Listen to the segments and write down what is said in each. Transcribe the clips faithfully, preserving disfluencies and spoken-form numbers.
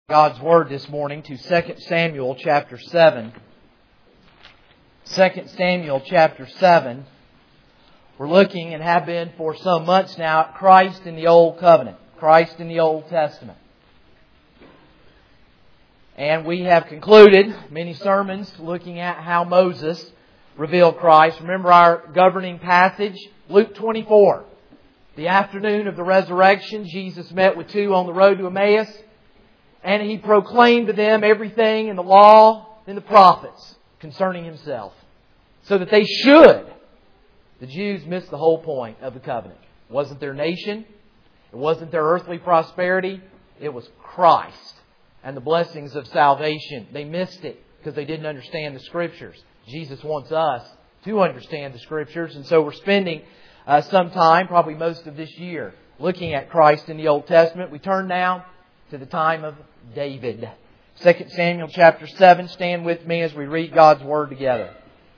God's Word this morning to Second Samuel chapter seven. Second Samuel chapter seven. We're looking and have been for some months now at Christ in the Old Covenant. Christ in the Old Testament. And we have concluded many sermons looking at how Moses revealed Christ. Remember our governing passage, Luke twenty-four. The afternoon of the resurrection, Jesus met with two on the road to Emmaus. And He proclaimed to them everything in the law and the prophets concerning Himself. So that they should. The Jews missed the whole point of the covenant. It wasn't their nation. It wasn't their earthly prosperity. It was Christ and the blessings of salvation. They missed it because they didn't understand the Scriptures. Jesus wants us to understand the Scriptures. And so we're spending uh, some time, probably most of this year, looking at Christ in the Old Testament. We turn now to the time of David. Second Samuel chapter seven. Stand with me as we read God's Word together.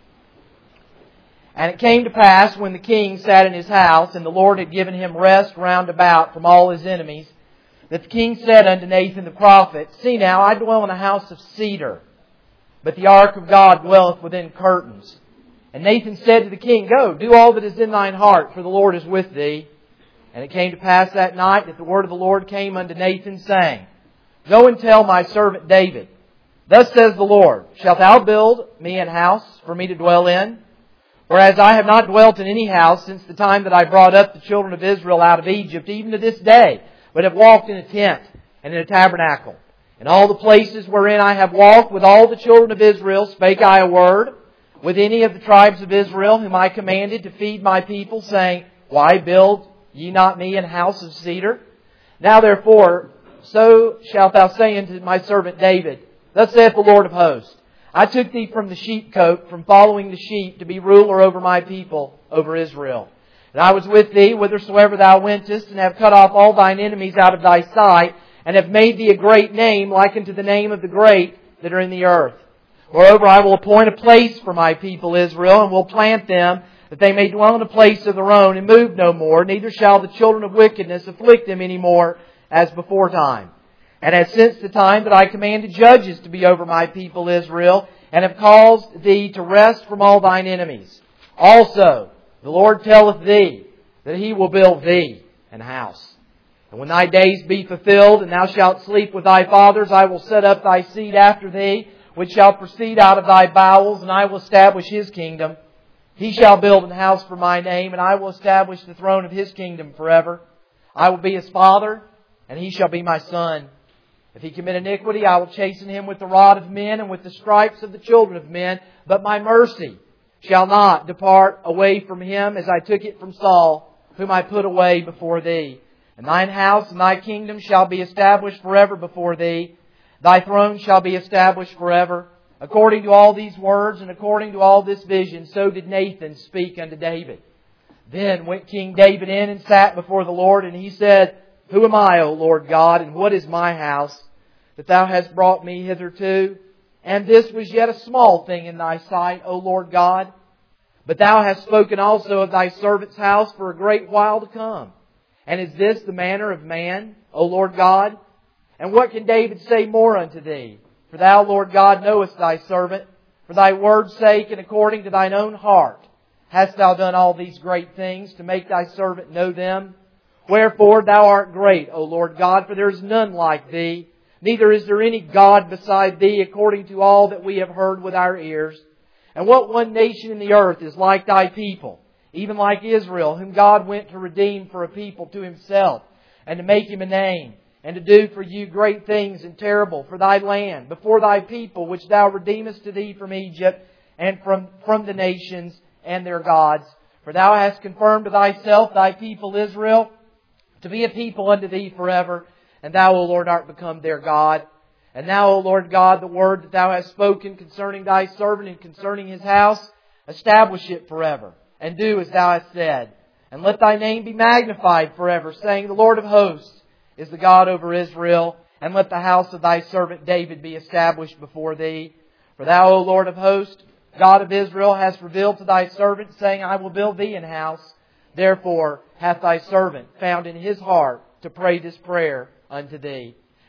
And it came to pass when the king sat in his house, and the Lord had given him rest round about from all his enemies, that the king said unto Nathan the prophet, See now, I dwell in a house of cedar, but the ark of God dwelleth within curtains. And Nathan said to the king, Go, do all that is in thine heart, for the Lord is with thee. And it came to pass that night that the word of the Lord came unto Nathan, saying, Go and tell my servant David, Thus says the Lord, Shalt thou build me an house for me to dwell in? Whereas I have not dwelt in any house since the time that I brought up the children of Israel out of Egypt, even to this day, but have walked in a tent and in a tabernacle. In all the places wherein I have walked with all the children of Israel spake I a word with any of the tribes of Israel, whom I commanded to feed my people, saying, Why build ye not me an house of cedar? Now therefore, so shalt thou say unto my servant David, Thus saith the Lord of hosts, I took thee from the sheepcote, from following the sheep, to be ruler over my people, over Israel. And I was with thee whithersoever thou wentest, and have cut off all thine enemies out of thy sight, and have made thee a great name, like unto the name of the great that are in the earth. Moreover, I will appoint a place for my people Israel, and will plant them, that they may dwell in a place of their own, and move no more, neither shall the children of wickedness afflict them any more, as before time. And as since the time that I commanded judges to be over my people Israel, and have caused thee to rest from all thine enemies. Also, the Lord telleth thee that He will build thee an house. And when thy days be fulfilled, and thou shalt sleep with thy fathers, I will set up thy seed after thee, which shall proceed out of thy bowels, and I will establish his kingdom. He shall build an house for my name, and I will establish the throne of his kingdom forever. I will be his father, and he shall be my son. If he commit iniquity, I will chasten him with the rod of men and with the stripes of the children of men. But my mercy shall not depart away from him, as I took it from Saul, whom I put away before thee. And thine house and thy kingdom shall be established forever before thee. Thy throne shall be established forever. According to all these words and according to all this vision, so did Nathan speak unto David. Then went King David in and sat before the Lord, and he said, Who am I, O Lord God, and what is my house, that thou hast brought me hitherto? And this was yet a small thing in thy sight, O Lord God. But thou hast spoken also of thy servant's house for a great while to come. And is this the manner of man, O Lord God? And what can David say more unto thee? For thou, Lord God, knowest thy servant. For thy word's sake and according to thine own heart hast thou done all these great things to make thy servant know them. Wherefore thou art great, O Lord God, for there is none like thee. Neither is there any God beside thee, according to all that we have heard with our ears. And what one nation in the earth is like thy people, even like Israel, whom God went to redeem for a people to Himself, and to make Him a name, and to do for you great things and terrible for thy land, before thy people, which thou redeemest to thee from Egypt, and from, from the nations and their gods. For thou hast confirmed to thyself thy people Israel, to be a people unto thee forever. And thou, O Lord, art become their God. And now, O Lord God, the word that thou hast spoken concerning thy servant and concerning his house, establish it forever, and do as thou hast said. And let thy name be magnified forever, saying, The Lord of hosts is the God over Israel. And let the house of thy servant David be established before thee. For thou, O Lord of hosts, God of Israel, hast revealed to thy servant, saying, I will build thee an house. Therefore hath thy servant found in his heart to pray this prayer unto thee.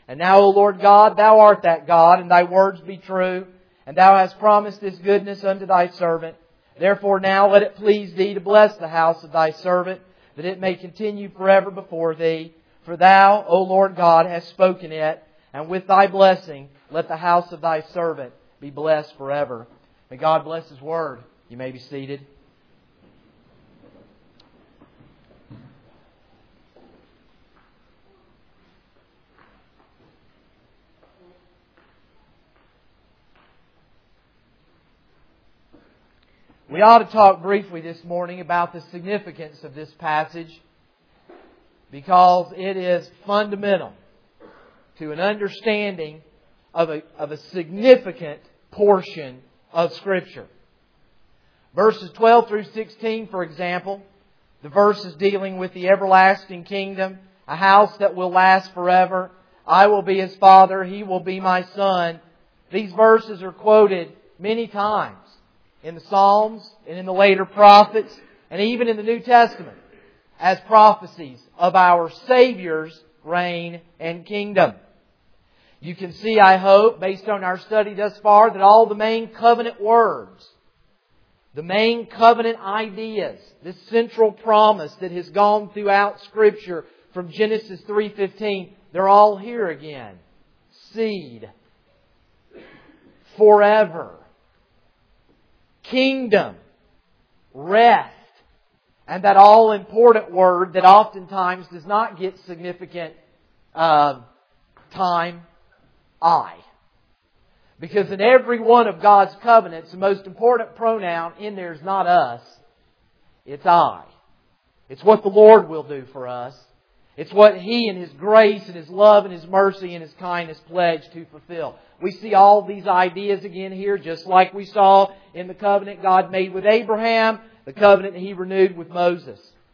And now, O Lord God, Thou art that God, and Thy words be true, and Thou hast promised this goodness unto Thy servant. Therefore now let it please Thee to bless the house of Thy servant, that it may continue forever before Thee. For Thou, O Lord God, hast spoken it, and with Thy blessing let the house of Thy servant be blessed forever. May God bless His Word. You may be seated. We ought to talk briefly this morning about the significance of this passage, because it is fundamental to an understanding of a, of a significant portion of Scripture. Verses twelve through sixteen, for example, the verses dealing with the everlasting kingdom, a house that will last forever, I will be His father, He will be my son. These verses are quoted many times in the Psalms and in the later prophets and even in the New Testament as prophecies of our Savior's reign and kingdom. You can see, I hope, based on our study thus far, that all the main covenant words, the main covenant ideas, this central promise that has gone throughout Scripture from Genesis three fifteen, they're all here again. Seed. Forever. Kingdom, rest, and that all-important word that oftentimes does not get significant uh, time, I. Because in every one of God's covenants, the most important pronoun in there is not us, it's I. It's what the Lord will do for us. It's what He in His grace and His love and His mercy and His kindness pledge to fulfill. We see all these ideas again here, just like we saw in the covenant God made with Abraham, the covenant He renewed with Moses.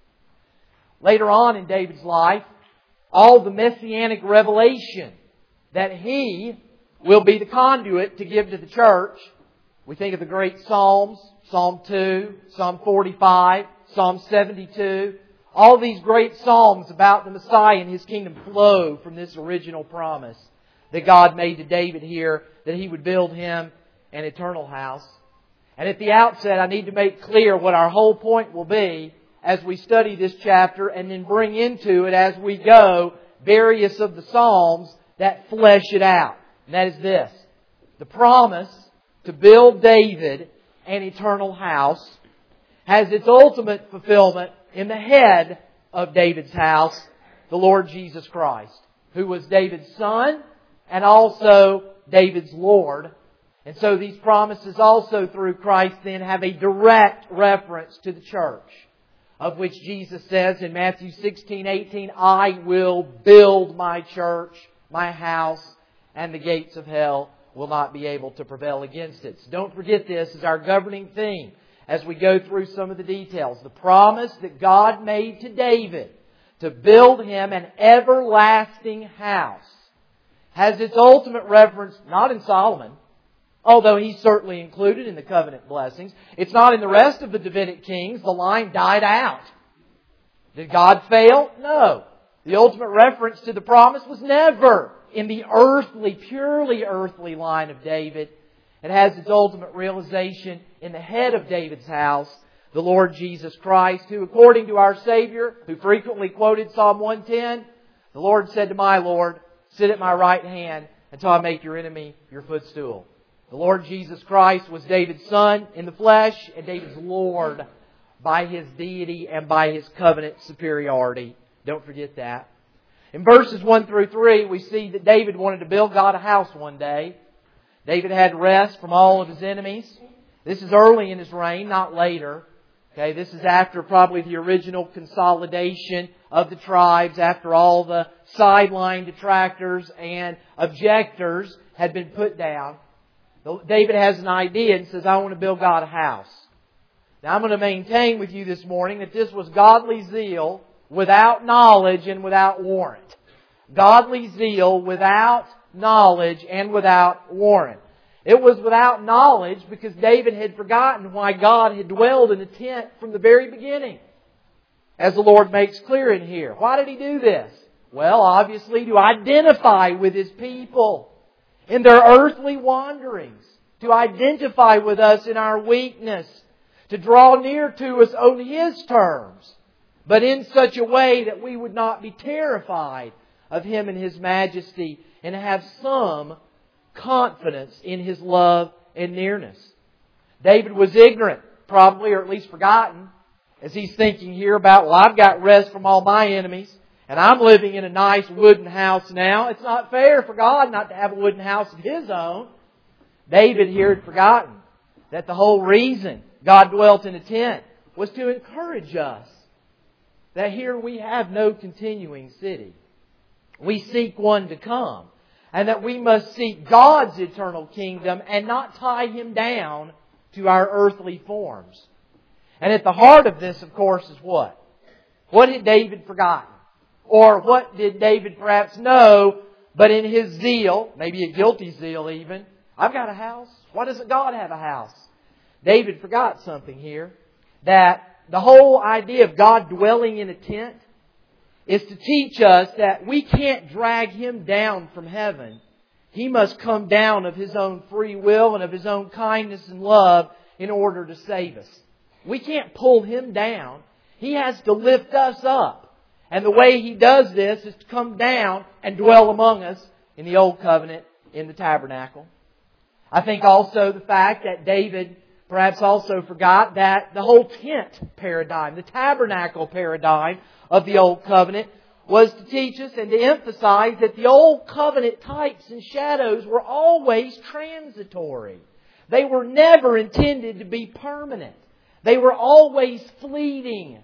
Later on in David's life, all the messianic revelation that He will be the conduit to give to the church. We think of the great Psalms, Psalm two, Psalm forty-five, Psalm seventy-two. All these great Psalms about the Messiah and His kingdom flow from this original promise that God made to David here, that He would build him an eternal house. And at the outset, I need to make clear what our whole point will be as we study this chapter, and then bring into it as we go various of the Psalms that flesh it out. And that is this: the promise to build David an eternal house has its ultimate fulfillment in the head of David's house, the Lord Jesus Christ, who was David's son and also David's Lord. And so these promises also through Christ then have a direct reference to the church, of which Jesus says in Matthew sixteen eighteen, I will build my church, my house, and the gates of hell will not be able to prevail against it. So don't forget this as our governing theme as we go through some of the details. The promise that God made to David to build him an everlasting house has its ultimate reference not in Solomon, although he's certainly included in the covenant blessings. It's not in the rest of the Davidic kings. The line died out. Did God fail? No. The ultimate reference to the promise was never in the earthly, purely earthly line of David. It has its ultimate realization in the head of David's house, the Lord Jesus Christ, who, according to our Savior, who frequently quoted Psalm one ten, the Lord said to my Lord, sit at my right hand until I make your enemy your footstool. The Lord Jesus Christ was David's Son in the flesh and David's Lord by His deity and by His covenant superiority. Don't forget that. In verses one through three, we see that David wanted to build God a house one day. David had rest from all of his enemies. This is early in his reign, not later. Okay, this is after probably the original consolidation of the tribes, after all the sideline detractors and objectors had been put down. David has an idea and says, I want to build God a house. Now I'm going to maintain with you this morning that this was godly zeal without knowledge and without warrant. Godly zeal without knowledge and without warrant. It was without knowledge because David had forgotten why God had dwelled in a tent from the very beginning. As the Lord makes clear in here. Why did He do this? Well, obviously to identify with His people in their earthly wanderings, to identify with us in our weakness, to draw near to us on His terms, but in such a way that we would not be terrified of Him and His majesty, and have some confidence in His love and nearness. David was ignorant, probably, or at least forgotten, as he's thinking here about, well, I've got rest from all my enemies, and I'm living in a nice wooden house now. It's not fair for God not to have a wooden house of His own. David here had forgotten that the whole reason God dwelt in a tent was to encourage us that here we have no continuing city. We seek one to come. And that we must seek God's eternal kingdom and not tie Him down to our earthly forms. And at the heart of this, of course, is what? What had David forgotten? Or what did David perhaps know, but in his zeal, maybe a guilty zeal even, I've got a house. Why doesn't God have a house? David forgot something here. That the whole idea of God dwelling in a tent is to teach us that we can't drag Him down from heaven. He must come down of His own free will and of His own kindness and love in order to save us. We can't pull Him down. He has to lift us up. And the way He does this is to come down and dwell among us in the Old Covenant, in the tabernacle. I think also the fact that David perhaps also forgot that the whole tent paradigm, the tabernacle paradigm of the Old Covenant, was to teach us and to emphasize that the Old Covenant types and shadows were always transitory. They were never intended to be permanent. They were always fleeting.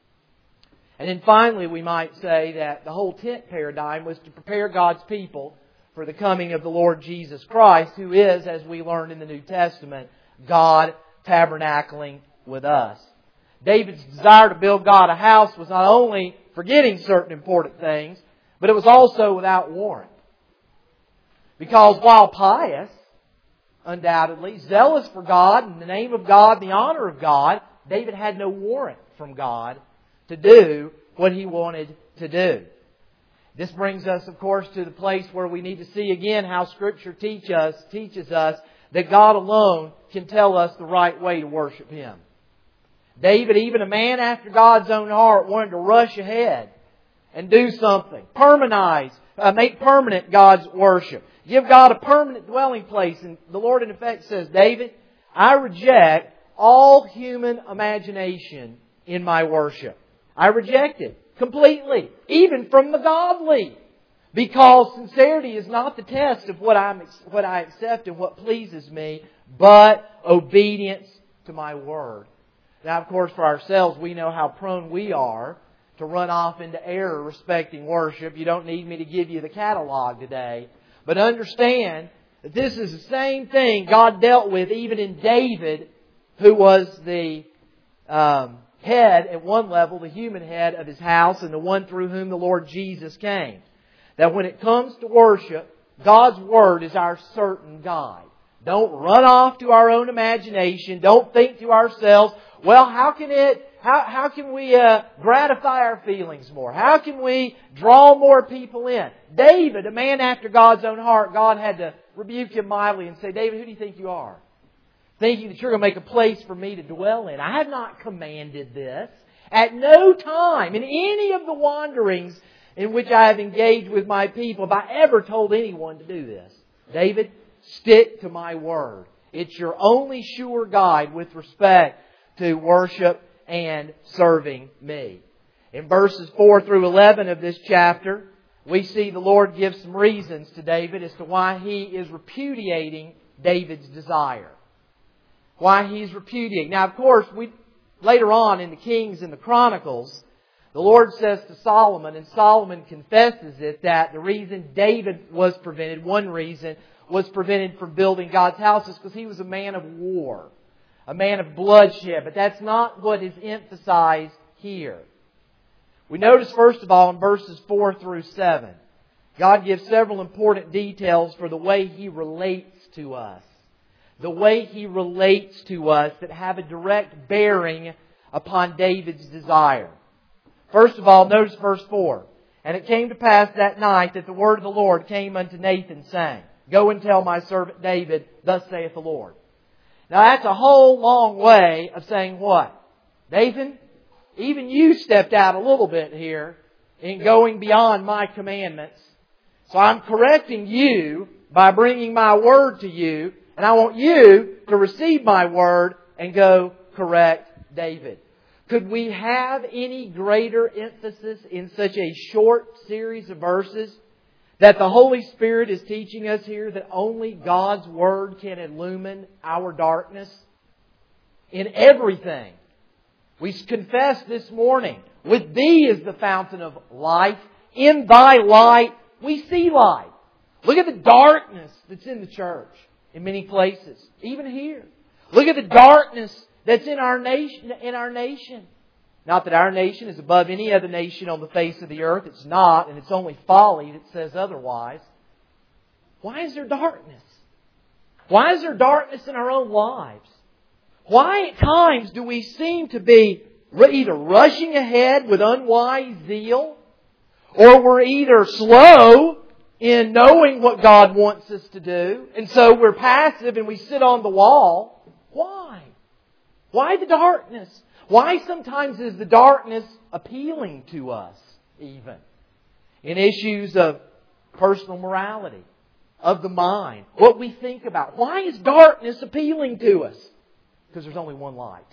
And then finally we might say that the whole tent paradigm was to prepare God's people for the coming of the Lord Jesus Christ, who is, as we learn in the New Testament, God tabernacling with us. David's desire to build God a house was not only forgetting certain important things, but it was also without warrant. Because while pious, undoubtedly, zealous for God, in the name of God, the honor of God, David had no warrant from God to do what he wanted to do. This brings us, of course, to the place where we need to see again how Scripture teach us, teaches us that God alone can tell us the right way to worship Him. David, even a man after God's own heart, wanted to rush ahead and do something. Permanentize, uh, make permanent God's worship. Give God a permanent dwelling place. And the Lord in effect says, David, I reject all human imagination in my worship. I reject it completely, even from the godly. Because sincerity is not the test of what I'm what I accept and what pleases me, but obedience to my word. Now, of course, for ourselves, we know how prone we are to run off into error respecting worship. You don't need me to give you the catalog today. But understand that this is the same thing God dealt with even in David, who was the um, head at one level, the human head of his house, and the one through whom the Lord Jesus came. That when it comes to worship, God's Word is our certain guide. Don't run off to our own imagination. Don't think to ourselves, well, how can it, how, how can we uh, gratify our feelings more? How can we draw more people in? David, a man after God's own heart, God had to rebuke him mildly and say, David, who do you think you are? Thinking that you're going to make a place for me to dwell in. I have not commanded this. At no time in any of the wanderings in which I have engaged with my people have I ever told anyone to do this. David, stick to my word. It's your only sure guide with respect to worship and serving me. In verses four through eleven of this chapter, we see the Lord give some reasons to David as to why He is repudiating David's desire. Why He's repudiating. Now, of course, we later on in the Kings and the Chronicles, the Lord says to Solomon, and Solomon confesses it, that the reason David was prevented, one reason, was prevented from building God's house is because he was a man of war. A man of bloodshed. But that's not what is emphasized here. We notice, first of all, in verses four through seven, God gives several important details for the way He relates to us. The way He relates to us that have a direct bearing upon David's desire. First of all, notice verse four. And it came to pass that night that the word of the Lord came unto Nathan, saying, Go and tell my servant David, Thus saith the Lord. Now that's a whole long way of saying what? Nathan, even you stepped out a little bit here in going beyond my commandments. So I'm correcting you by bringing my word to you. And I want you to receive my word and go correct David. Could we have any greater emphasis in such a short series of verses that the Holy Spirit is teaching us here that only God's Word can illumine our darkness? In everything. We confessed this morning, with Thee is the fountain of life. In Thy light we see light. Look at the darkness that's in the church in many places, even here. Look at the darkness that's in our nation, in our nation. Not that our nation is above any other nation on the face of the earth. It's not, and it's only folly that says otherwise. Why is there darkness? Why is there darkness in our own lives? Why at times do we seem to be either rushing ahead with unwise zeal, or we're either slow in knowing what God wants us to do, and so we're passive and we sit on the wall? Why? Why the darkness? Why sometimes is the darkness appealing to us even? In issues of personal morality, of the mind, what we think about. Why is darkness appealing to us? Because there's only one light.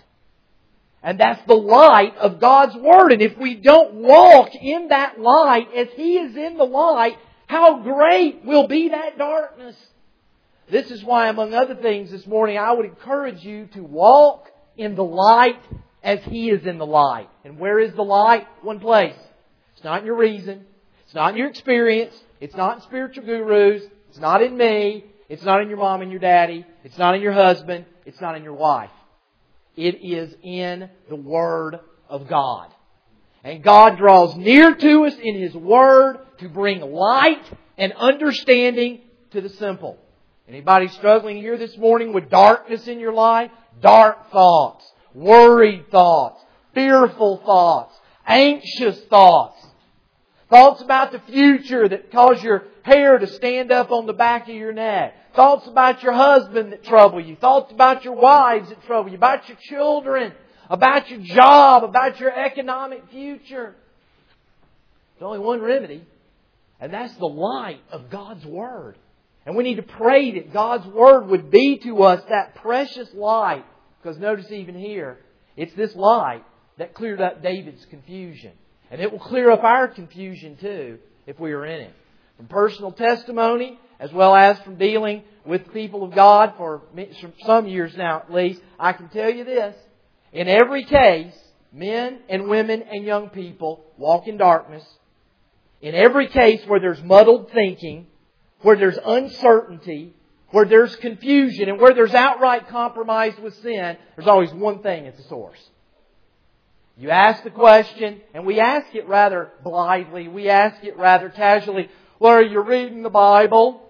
And that's the light of God's Word. And if we don't walk in that light as He is in the light, how great will be that darkness? This is why, among other things, this morning I would encourage you to walk in the light as He is in the light. And where is the light? One place. It's not in your reason. It's not in your experience. It's not in spiritual gurus. It's not in me. It's not in your mom and your daddy. It's not in your husband. It's not in your wife. It is in the Word of God. And God draws near to us in His Word to bring light and understanding to the simple. Anybody struggling here this morning with darkness in your life? Dark thoughts, worried thoughts, fearful thoughts, anxious thoughts. Thoughts about the future that cause your hair to stand up on the back of your neck. Thoughts about your husband that trouble you. Thoughts about your wives that trouble you. About your children. About your job. About your economic future. There's only one remedy. And that's the light of God's Word. And we need to pray that God's Word would be to us that precious light. Because notice even here, it's this light that cleared up David's confusion. And it will clear up our confusion too if we are in it. From personal testimony, as well as from dealing with the people of God for some years now at least, I can tell you this. In every case, men and women and young people walk in darkness. In every case where there's muddled thinking, where there's uncertainty, where there's confusion, and where there's outright compromise with sin, there's always one thing at the source. You ask the question, and we ask it rather blithely, we ask it rather casually, well, are you reading the Bible?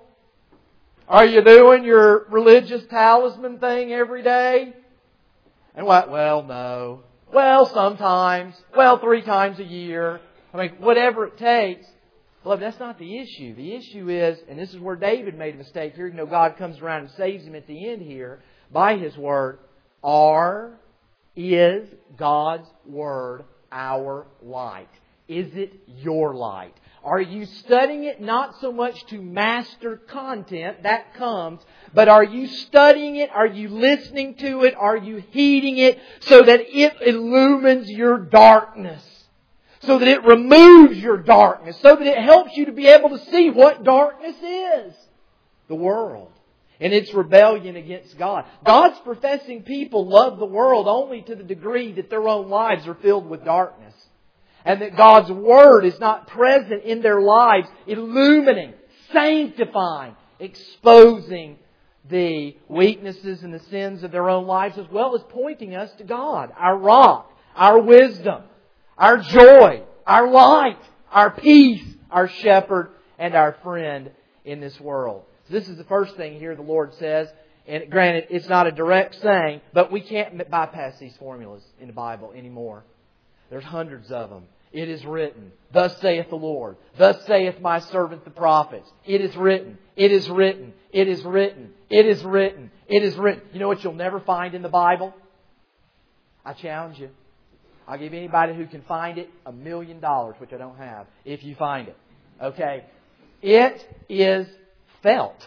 Are you doing your religious talisman thing every day? And what? Well, no. Well, sometimes. Well, three times a year. I mean, whatever it takes. Beloved, that's not the issue. The issue is, and this is where David made a mistake here, even though God comes around and saves him at the end here, by His Word, are, is God's Word our light? Is it your light? Are you studying it not so much to master content, that comes, but are you studying it? Are you listening to it? Are you heeding it so that it illumines your darkness? So that it removes your darkness. So that it helps you to be able to see what darkness is. The world. And its rebellion against God. God's professing people love the world only to the degree that their own lives are filled with darkness. And that God's Word is not present in their lives, illumining, sanctifying, exposing the weaknesses and the sins of their own lives, as well as pointing us to God, our rock, our wisdom, our joy, our light, our peace, our shepherd, and our friend in this world. So this is the first thing here the Lord says. And granted, it's not a direct saying, but we can't bypass these formulas in the Bible anymore. There's hundreds of them. It is written. Thus saith the Lord. Thus saith my servant the prophets. It is written. It is written. It is written. It is written. It is written. You know what you'll never find in the Bible? I challenge you. I'll give anybody who can find it a million dollars, which I don't have, if you find it. Okay? It is felt.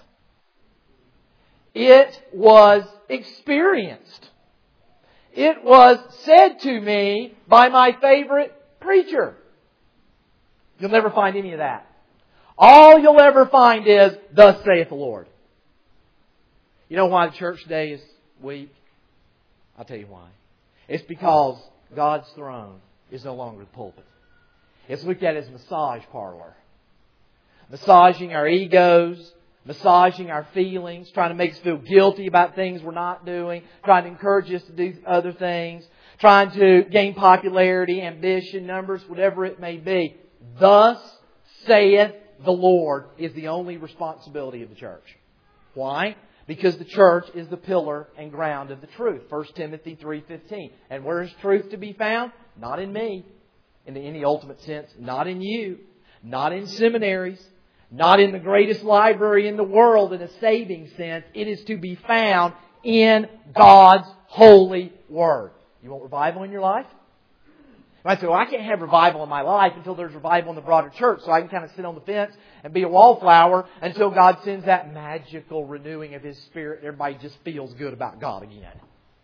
It was experienced. It was said to me by my favorite preacher. You'll never find any of that. All you'll ever find is, thus saith the Lord. You know why the church today is weak? I'll tell you why. It's because God's throne is no longer the pulpit. It's looked at as a massage parlor. Massaging our egos, massaging our feelings, trying to make us feel guilty about things we're not doing, trying to encourage us to do other things, trying to gain popularity, ambition, numbers, whatever it may be. Thus saith the Lord is the only responsibility of the church. Why? Because the church is the pillar and ground of the truth. First Timothy three fifteen. And where is truth to be found? Not in me, in any ultimate sense. Not in you. Not in seminaries. Not in the greatest library in the world in a saving sense. It is to be found in God's holy Word. You want revival in your life? You might say, well, I can't have revival in my life until there's revival in the broader church. So I can kind of sit on the fence and be a wallflower until God sends that magical renewing of His Spirit and everybody just feels good about God again.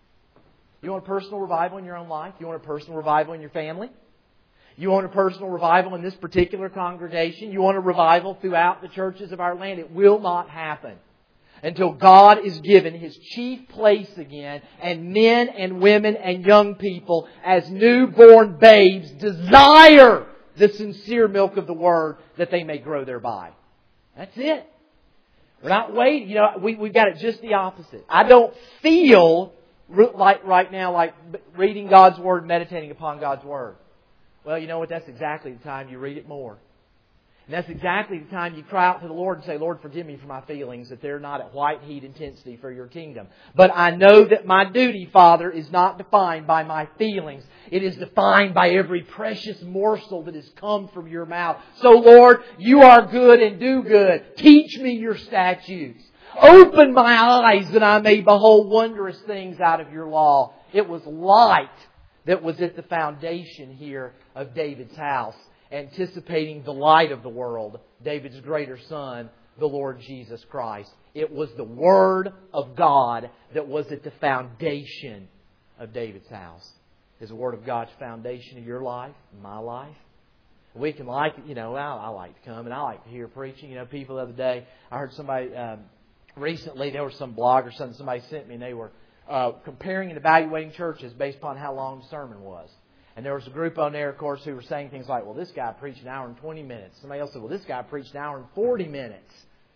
You want a personal revival in your own life? You want a personal revival in your family? You want a personal revival in this particular congregation? You want a revival throughout the churches of our land? It will not happen until God is given His chief place again and men and women and young people as newborn babes desire the sincere milk of the Word that they may grow thereby. That's it. We're not waiting. You know, we, we've got it just the opposite. I don't feel like right now like reading God's Word, meditating upon God's Word. Well, you know what? That's exactly the time you read it more. And that's exactly the time you cry out to the Lord and say, Lord, forgive me for my feelings, that they're not at white heat intensity for your kingdom. But I know that my duty, Father, is not defined by my feelings. It is defined by every precious morsel that has come from your mouth. So, Lord, you are good and do good. Teach me your statutes. Open my eyes that I may behold wondrous things out of your law. It was light that was at the foundation here of David's house, anticipating the light of the world, David's greater son, the Lord Jesus Christ. It was the Word of God that was at the foundation of David's house. Is the Word of God's foundation of your life, my life? We can like, you know, I, I like to come and I like to hear preaching. You know, people the other day, I heard somebody, um, recently there was some blog or something somebody sent me and they were uh, comparing and evaluating churches based upon how long the sermon was. And there was a group on there, of course, who were saying things like, well, this guy preached an hour and twenty minutes. Somebody else said, well, this guy preached an hour and forty minutes.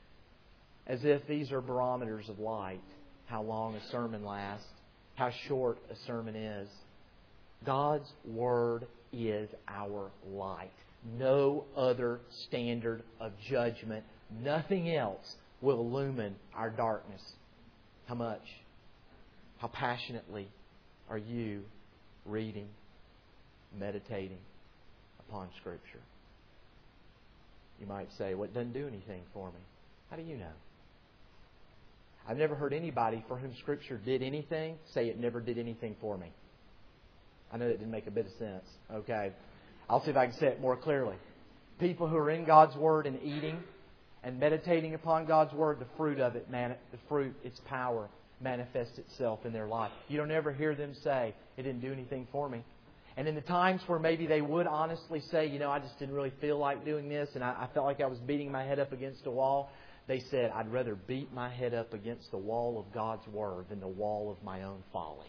As if these are barometers of light. How long a sermon lasts. How short a sermon is. God's Word is our light. No other standard of judgment. Nothing else will illumine our darkness. How much? How passionately are you reading, meditating upon Scripture? You might say, well, it doesn't do anything for me. How do you know? I've never heard anybody for whom Scripture did anything say it never did anything for me. I know that didn't make a bit of sense. Okay. I'll see if I can say it more clearly. People who are in God's Word and eating and meditating upon God's Word, the fruit of it, man, the fruit, its power manifests itself in their life. You don't ever hear them say, it didn't do anything for me. And in the times where maybe they would honestly say, you know, I just didn't really feel like doing this and I, I felt like I was beating my head up against a wall, they said, I'd rather beat my head up against the wall of God's Word than the wall of my own folly.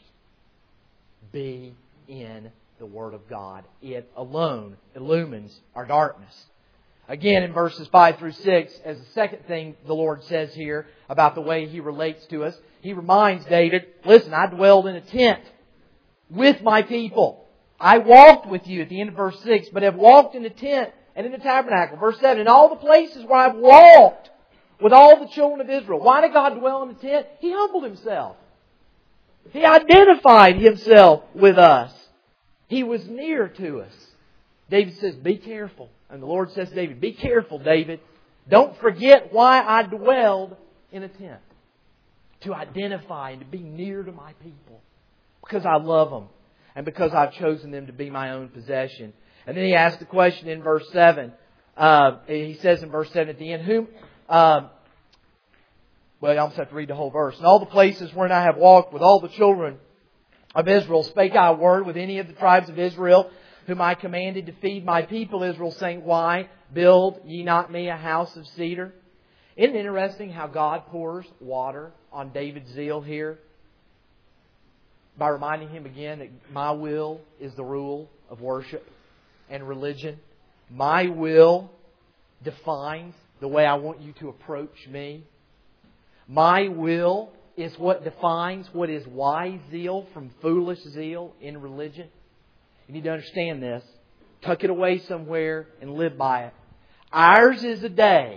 Be in the Word of God. It alone illumines our darkness. Again, in verses five through six, as the second thing the Lord says here about the way He relates to us, He reminds David, listen, I dwelled in a tent with my people. I walked with you at the end of verse six, but have walked in a tent and in the tabernacle. Verse seven, in all the places where I've walked with all the children of Israel. Why did God dwell in the tent? He humbled Himself. He identified Himself with us. He was near to us. David says, be careful. And the Lord says to David, be careful, David. Don't forget why I dwelled in a tent. To identify and to be near to my people. Because I love them. And because I've chosen them to be my own possession. And then he asks the question in verse seven. Uh, he says in verse seven at the end, whom... Um, well, I almost have to read the whole verse. In all the places wherein I have walked with all the children of Israel, spake I a word with any of the tribes of Israel, whom I commanded to feed my people Israel, saying, why build ye not me a house of cedar? Isn't it interesting how God pours water on David's zeal here? By reminding him again that my will is the rule of worship and religion. My will defines the way I want you to approach me. My will is what defines what is wise zeal from foolish zeal in religion. You need to understand this. Tuck it away somewhere and live by it. Ours is a day,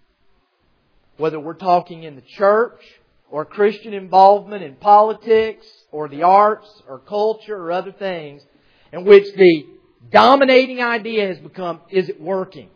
whether we're talking in the church or Christian involvement in politics or the arts or culture or other things, in which the dominating idea has become, is it working?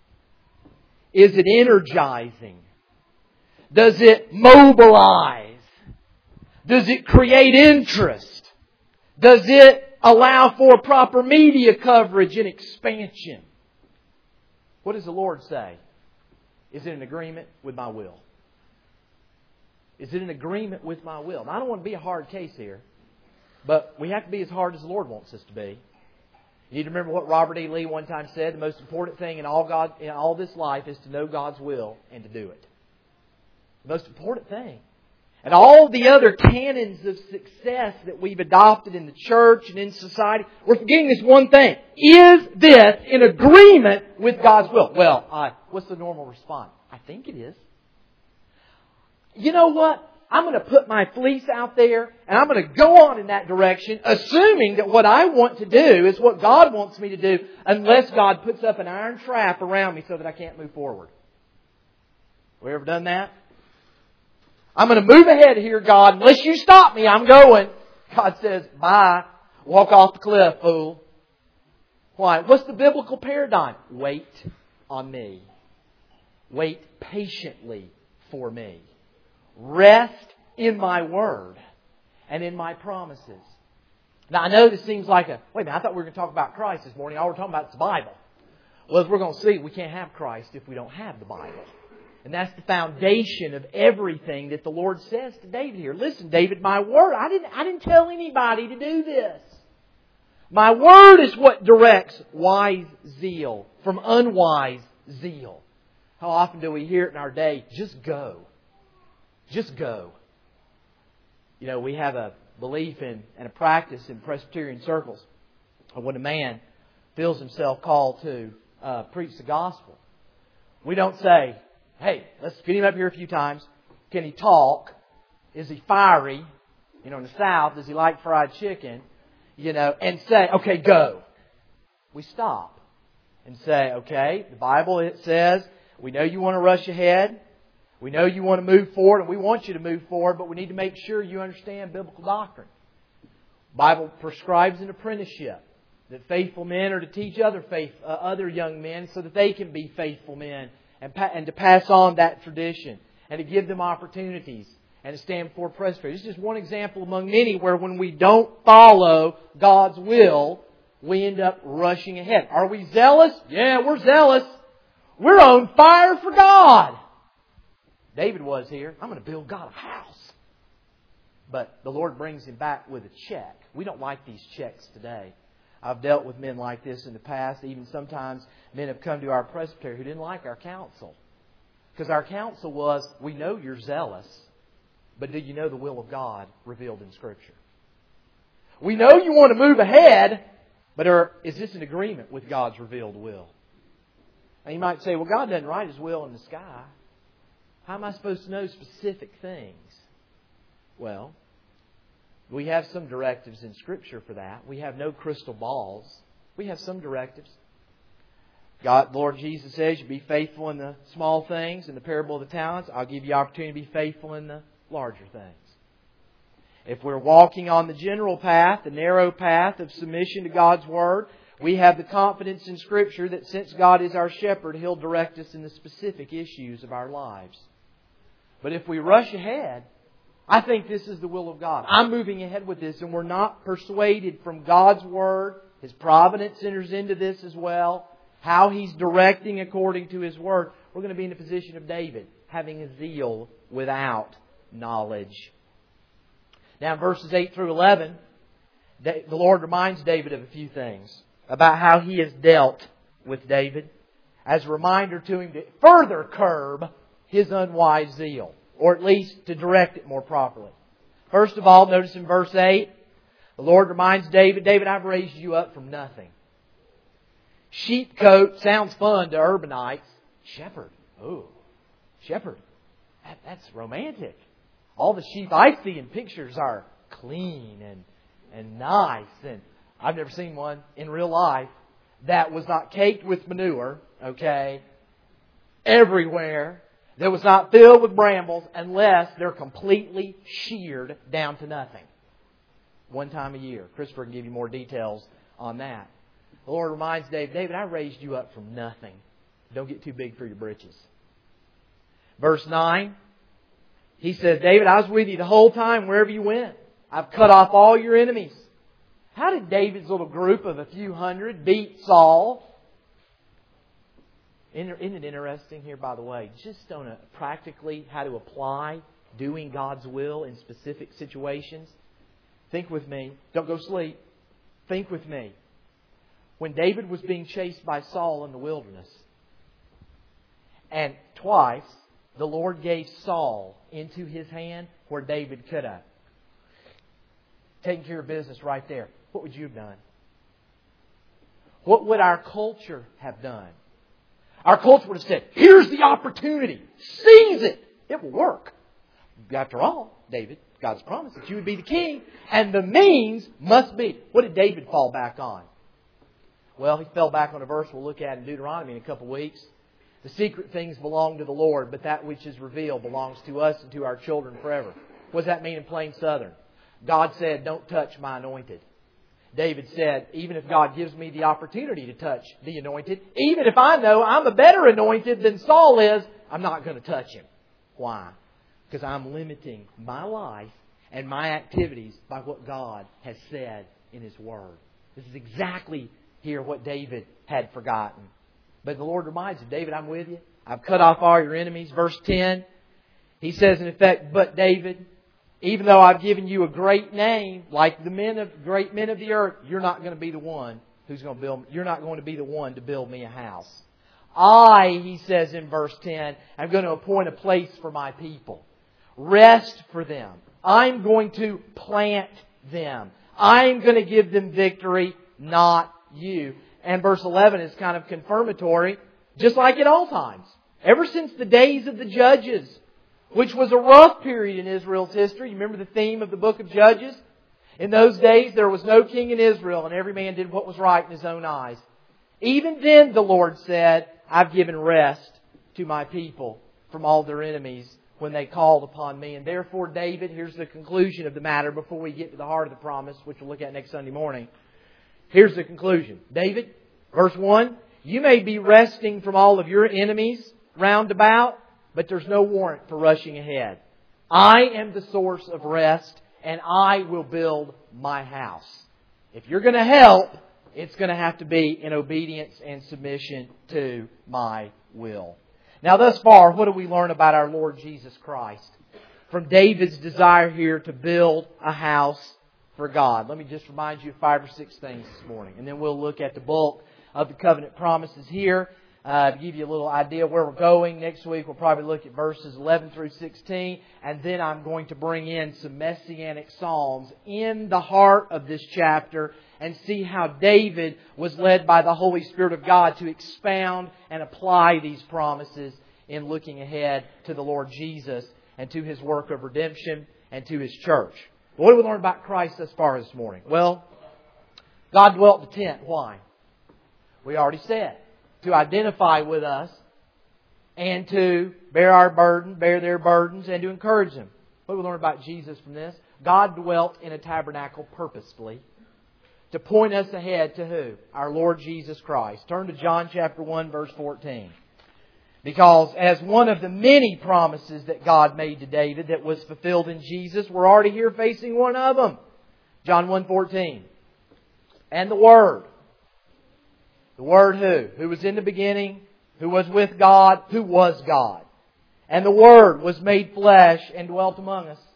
Is it energizing? Does it mobilize? Does it create interest? Does it allow for proper media coverage and expansion? What does the Lord say? Is it in agreement with my will? Is it in agreement with my will? Now, I don't want to be a hard case here, but we have to be as hard as the Lord wants us to be. You need to remember what Robert E. Lee one time said: the most important thing in all God in all this life is to know God's will and to do it. The most important thing. And all the other canons of success that we've adopted in the church and in society, we're forgetting this one thing. Is this in agreement with God's will? Well, uh, what's the normal response? I think it is. You know what? I'm going to put my fleece out there and I'm going to go on in that direction, assuming that what I want to do is what God wants me to do, unless God puts up an iron trap around me so that I can't move forward. Have we ever done that? I'm going to move ahead here, God. Unless you stop me, I'm going. God says, bye. Walk off the cliff, fool. Why? What's the biblical paradigm? Wait on me. Wait patiently for me. Rest in my word and in my promises. Now, I know this seems like a, wait a minute, I thought we were going to talk about Christ this morning. All we're talking about is the Bible. Well, as we're going to see, we can't have Christ if we don't have the Bible. And that's the foundation of everything that the Lord says to David here. Listen, David, my word, I didn't, I didn't tell anybody to do this. My word is what directs wise zeal from unwise zeal. How often do we hear it in our day? Just go. Just go. You know, we have a belief in and a practice in Presbyterian circles of when a man feels himself called to uh, preach the gospel. We don't say, hey, let's get him up here a few times. Can he talk? Is he fiery? You know, in the South, does he like fried chicken? You know, and say, okay, go. We stop and say, okay, the Bible, it says, we know you want to rush ahead. We know you want to move forward, and we want you to move forward, but we need to make sure you understand biblical doctrine. The Bible prescribes an apprenticeship, that faithful men are to teach other faith, uh, other young men so that they can be faithful men and, pa- and to pass on that tradition and to give them opportunities and to stand before presbytery. This is just one example among many where when we don't follow God's will, we end up rushing ahead. Are we zealous? Yeah, we're zealous. We're on fire for God. David was here. I'm going to build God a house. But the Lord brings him back with a check. We don't like these checks today. I've dealt with men like this in the past. Even sometimes men have come to our presbytery who didn't like our counsel. Because our counsel was, we know you're zealous, but do you know the will of God revealed in Scripture? We know you want to move ahead, but are, is this in agreement with God's revealed will? And you might say, well, God doesn't write His will in the sky. How am I supposed to know specific things? Well, we have some directives in Scripture for that. We have no crystal balls. We have some directives. God, Lord Jesus says, you be faithful in the small things. In the parable of the talents, I'll give you opportunity to be faithful in the larger things. If we're walking on the general path, the narrow path of submission to God's Word, We have the confidence in Scripture that since God is our shepherd, He'll direct us in the specific issues of our lives. But if we rush ahead, I think this is the will of God. I'm moving ahead with this, and we're not persuaded from God's Word. His providence enters into this as well. How He's directing according to His Word. We're going to be in the position of David, having a zeal without knowledge. Now in verses eight through eleven, the Lord reminds David of a few things about how He has dealt with David as a reminder to him to further curb his unwise zeal, or at least to direct it more properly. First of all, notice in verse eight, the Lord reminds David, David, I've raised you up from nothing. Sheepcoat sounds fun to urbanites. Shepherd. Oh, shepherd. That, that's romantic. All the sheep I see in pictures are clean and, and nice. And I've never seen one in real life that was not caked with manure, okay, everywhere. That was not filled with brambles unless they're completely sheared down to nothing. One time a year. Christopher can give you more details on that. The Lord reminds David, David, I raised you up from nothing. Don't get too big for your britches. Verse nine, He says, David, I was with you the whole time wherever you went. I've cut off all your enemies. How did David's little group of a few hundred beat Saul? Isn't it interesting here, by the way, just on a, practically how to apply doing God's will in specific situations? Think with me. Don't go sleep. Think with me. When David was being chased by Saul in the wilderness, and twice the Lord gave Saul into his hand where David could have taken care of business right there. What would you have done? What would our culture have done? Our culture would have said, here's the opportunity. Seize it. It will work. After all, David, God's promise that you would be the king. And the means must be. What did David fall back on? Well, he fell back on a verse we'll look at in Deuteronomy in a couple of weeks. The secret things belong to the Lord, but that which is revealed belongs to us and to our children forever. What does that mean in plain Southern? God said, don't touch my anointed. David said, even if God gives me the opportunity to touch the anointed, even if I know I'm a better anointed than Saul is, I'm not going to touch him. Why? Because I'm limiting my life and my activities by what God has said in His Word. This is exactly here what David had forgotten. But the Lord reminds him, David, I'm with you. I've cut off all your enemies. Verse ten, He says in effect, but David, even though I've given you a great name, like the men of great men of the earth, you're not going to be the one who's going to build. You're not going to be the one to build me a house. I, he says in verse ten, I'm going to appoint a place for my people. Rest for them. I'm going to plant them. I'm going to give them victory, not you. And verse eleven is kind of confirmatory, just like at all times. Ever since the days of the judges, which was a rough period in Israel's history. You remember the theme of the book of Judges? In those days, there was no king in Israel, and every man did what was right in his own eyes. Even then, the Lord said, I've given rest to my people from all their enemies when they called upon me. And therefore, David, here's the conclusion of the matter before we get to the heart of the promise, which we'll look at next Sunday morning. Here's the conclusion. David, verse one, you may be resting from all of your enemies round about, but there's no warrant for rushing ahead. I am the source of rest, and I will build my house. If you're going to help, it's going to have to be in obedience and submission to my will. Now, thus far, what do we learn about our Lord Jesus Christ? From David's desire here to build a house for God. Let me just remind you of five or six things this morning, and then we'll look at the bulk of the covenant promises here. Uh, to give you a little idea of where we're going, next week we'll probably look at verses eleven through sixteen. And then I'm going to bring in some messianic psalms in the heart of this chapter and see how David was led by the Holy Spirit of God to expound and apply these promises in looking ahead to the Lord Jesus and to His work of redemption and to His church. What do we learn about Christ thus far this morning? Well, God dwelt in the tent. Why? We already said. To identify with us and to bear our burden, bear their burdens, and to encourage them. What do we learn about Jesus from this? God dwelt in a tabernacle purposefully to point us ahead to who? Our Lord Jesus Christ. Turn to John chapter one, verse fourteen. Because as one of the many promises that God made to David that was fulfilled in Jesus, we're already here facing one of them. John one fourteen. And the Word. The Word who? Who was in the beginning, who was with God, who was God. And the Word was made flesh and dwelt among us.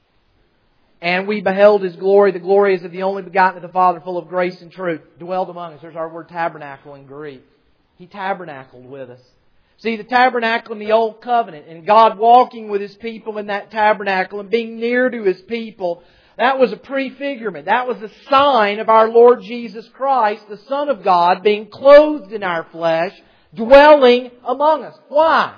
And we beheld His glory. The glory is of the only begotten of the Father, full of grace and truth. Dwelled among us. There's our word tabernacle in Greek. He tabernacled with us. See, the tabernacle in the Old Covenant and God walking with His people in that tabernacle and being near to His people, that was a prefigurement. That was a sign of our Lord Jesus Christ, the Son of God, being clothed in our flesh, dwelling among us. Why?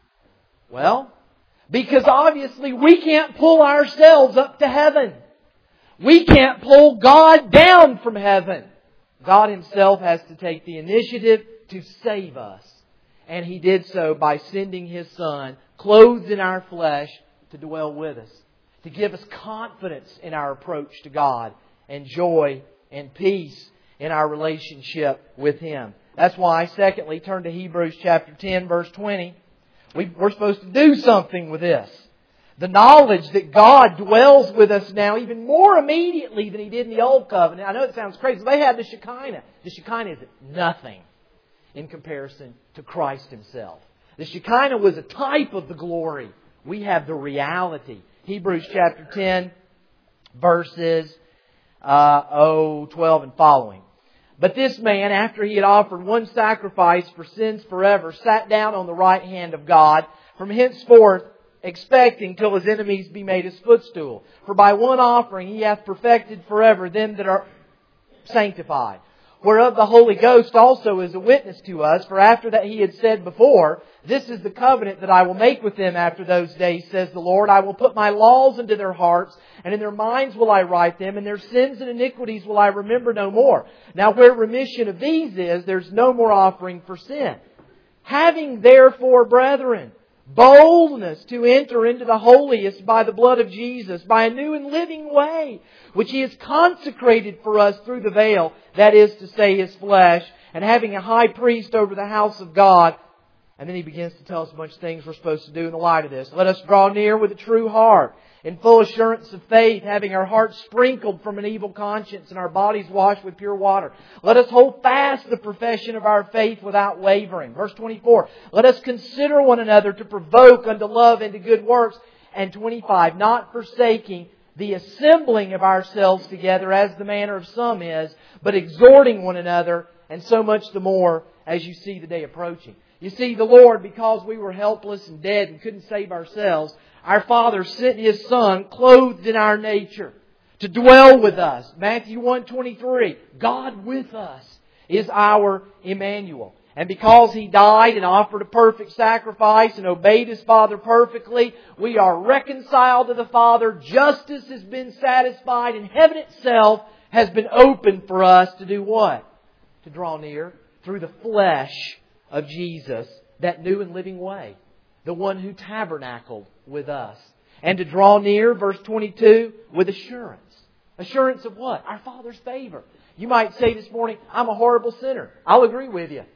Well, because obviously we can't pull ourselves up to heaven. We can't pull God down from heaven. God Himself has to take the initiative to save us. And He did so by sending His Son, clothed in our flesh, to dwell with us. To give us confidence in our approach to God, and joy and peace in our relationship with Him. That's why, secondly, turn to Hebrews chapter ten, verse twenty. We're supposed to do something with this. The knowledge that God dwells with us now even more immediately than He did in the Old Covenant. I know it sounds crazy. They had the Shekinah. The Shekinah is nothing in comparison to Christ Himself. The Shekinah was a type of the glory. We have the reality. Hebrews chapter ten, verses uh, oh, twelve and following. But this man, after he had offered one sacrifice for sins forever, sat down on the right hand of God, from henceforth expecting till His enemies be made His footstool. For by one offering He hath perfected forever them that are sanctified. Whereof the Holy Ghost also is a witness to us. For after that He had said before, This is the covenant that I will make with them after those days, says the Lord. I will put my laws into their hearts, and in their minds will I write them, and their sins and iniquities will I remember no more. Now where remission of these is, there's no more offering for sin. Having therefore, brethren, boldness to enter into the holiest by the blood of Jesus, by a new and living way, which He has consecrated for us through the veil, that is to say, His flesh, and having a high priest over the house of God. And then he begins to tell us a bunch of things we're supposed to do in the light of this. Let us draw near with a true heart, in full assurance of faith, having our hearts sprinkled from an evil conscience and our bodies washed with pure water. Let us hold fast the profession of our faith without wavering. Verse twenty-four. Let us consider one another to provoke unto love and to good works. And twenty-five. Not forsaking the assembling of ourselves together as the manner of some is, but exhorting one another, and so much the more as you see the day approaching. You see, the Lord, because we were helpless and dead and couldn't save ourselves, our Father sent His Son clothed in our nature to dwell with us. Matthew one twenty-three, God with us is our Emmanuel. And because He died and offered a perfect sacrifice and obeyed His Father perfectly, we are reconciled to the Father. Justice has been satisfied, and heaven itself has been opened for us to do what? To draw near through the flesh of Jesus, that new and living way. The one who tabernacled with us. And to draw near, verse twenty-two, with assurance. Assurance of what? Our Father's favor. You might say this morning, I'm a horrible sinner. I'll agree with you.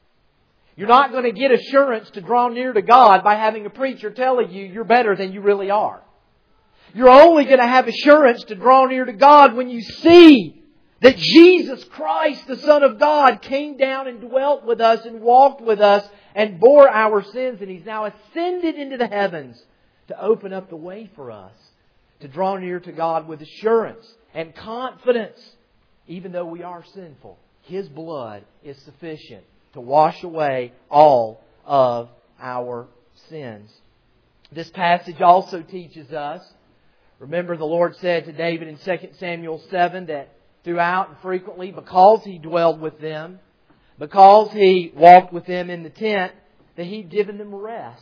You're not going to get assurance to draw near to God by having a preacher telling you you're better than you really are. You're only going to have assurance to draw near to God when you see that Jesus Christ, the Son of God, came down and dwelt with us and walked with us and bore our sins. And He's now ascended into the heavens to open up the way for us to draw near to God with assurance and confidence. Even though we are sinful, His blood is sufficient to wash away all of our sins. This passage also teaches us, remember the Lord said to David in Second Samuel seven that throughout and frequently, because He dwelled with them, because He walked with them in the tent, that He'd given them rest.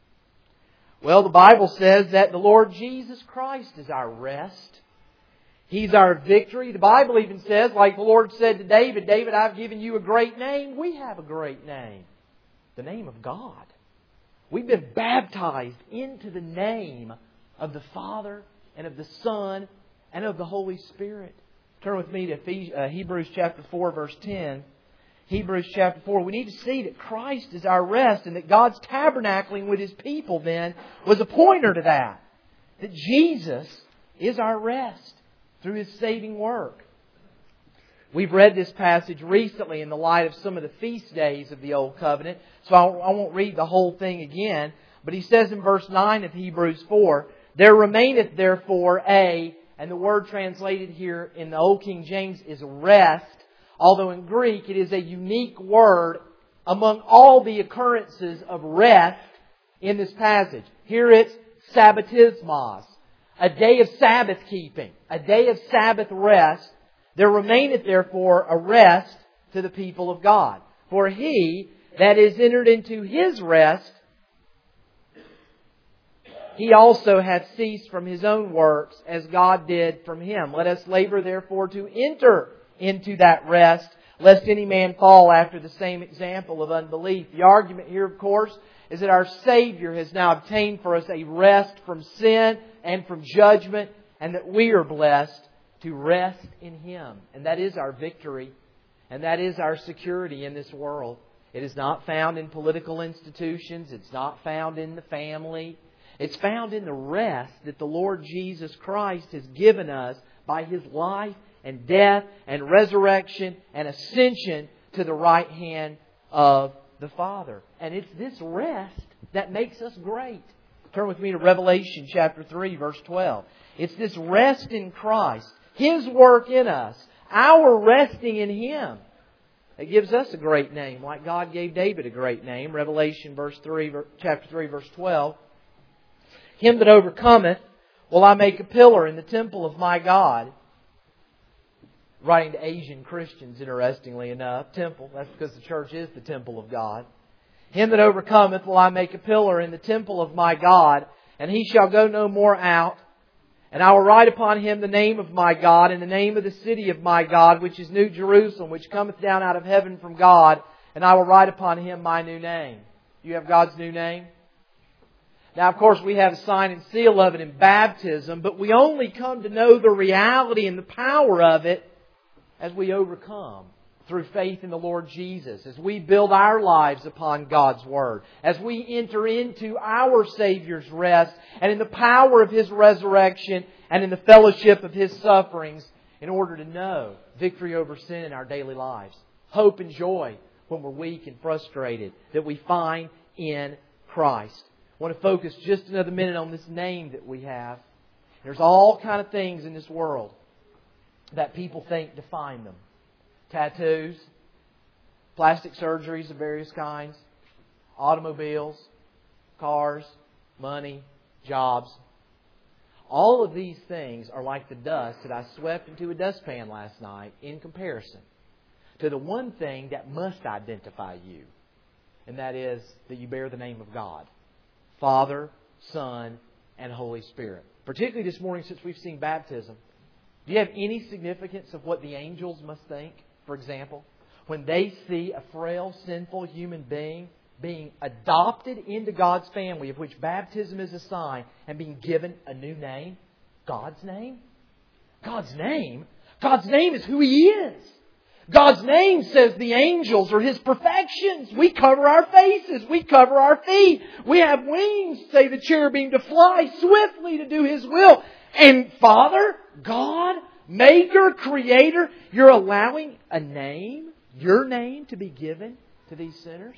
Well, the Bible says that the Lord Jesus Christ is our rest. He's our victory. The Bible even says, like the Lord said to David, David, I've given you a great name. We have a great name. The name of God. We've been baptized into the name of the Father and of the Son and of the Holy Spirit. Turn with me to Ephes- uh, Hebrews chapter four, verse ten. Hebrews chapter four. We need to see that Christ is our rest and that God's tabernacling with His people then was a pointer to that. That Jesus is our rest through His saving work. We've read this passage recently in the light of some of the feast days of the Old Covenant, so I won't read the whole thing again. But he says in verse nine of Hebrews four, "There remaineth therefore a," and the word translated here in the Old King James is rest, although in Greek it is a unique word among all the occurrences of rest in this passage. Here it's sabbatismos, a day of Sabbath keeping, a day of Sabbath rest. There remaineth therefore a rest to the people of God. For he that is entered into his rest, he also hath ceased from his own works, as God did from him. Let us labor therefore to enter into that rest, lest any man fall after the same example of unbelief. The argument here, of course, is that our Savior has now obtained for us a rest from sin and from judgment, and that we are blessed to rest in Him. And that is our victory. And that is our security in this world. It is not found in political institutions. It's not found in the family. It's found in the rest that the Lord Jesus Christ has given us by His life and death and resurrection and ascension to the right hand of the Father. And it's this rest that makes us great. Turn with me to Revelation chapter three, verse twelve. It's this rest in Christ, His work in us, our resting in Him, that gives us a great name, like God gave David a great name. Revelation verse three, chapter three, verse twelve. "Him that overcometh will I make a pillar in the temple of my God." Writing to Asian Christians, interestingly enough. Temple, that's because the church is the temple of God. "Him that overcometh will I make a pillar in the temple of my God, and he shall go no more out. And I will write upon him the name of my God, and the name of the city of my God, which is New Jerusalem, which cometh down out of heaven from God. And I will write upon him my new name." Do you have God's new name? Now, of course, we have a sign and seal of it in baptism, but we only come to know the reality and the power of it as we overcome through faith in the Lord Jesus, as we build our lives upon God's Word, as we enter into our Savior's rest, and in the power of His resurrection, and in the fellowship of His sufferings, in order to know victory over sin in our daily lives. Hope and joy when we're weak and frustrated that we find in Christ. I want to focus just another minute on this name that we have. There's all kind of things in this world that people think define them. Tattoos, plastic surgeries of various kinds, automobiles, cars, money, jobs. All of these things are like the dust that I swept into a dustpan last night in comparison to the one thing that must identify you. And that is that you bear the name of God. Father, Son, and Holy Spirit. Particularly this morning since we've seen baptism. Do you have any significance of what the angels must think, for example, when they see a frail, sinful human being being adopted into God's family, of which baptism is a sign, and being given a new name? God's name? God's name? God's name is who He is. God's name says the angels are His perfections. We cover our faces. We cover our feet. We have wings, say the cherubim, to fly swiftly to do His will. And Father, God, Maker, Creator, you're allowing a name, your name, to be given to these sinners?